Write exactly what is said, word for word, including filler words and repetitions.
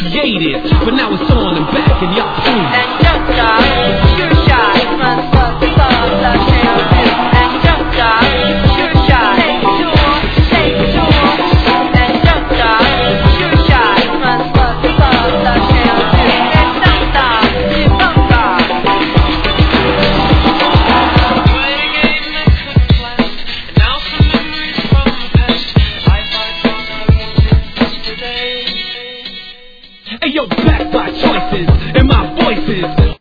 created, but now it's on and back and y'all too. And jump dog, sure shot, run for the ball, the shell too. And jump dog, sure shot, take it to him, take it to him. And jump dog, sure shot, run for the ball, the shell too. And jump dog, you jump dog. Played a game that couldn't last, and now some memories from the past. I find one I wanted yesterday. Hey yo, back by choices and my voices.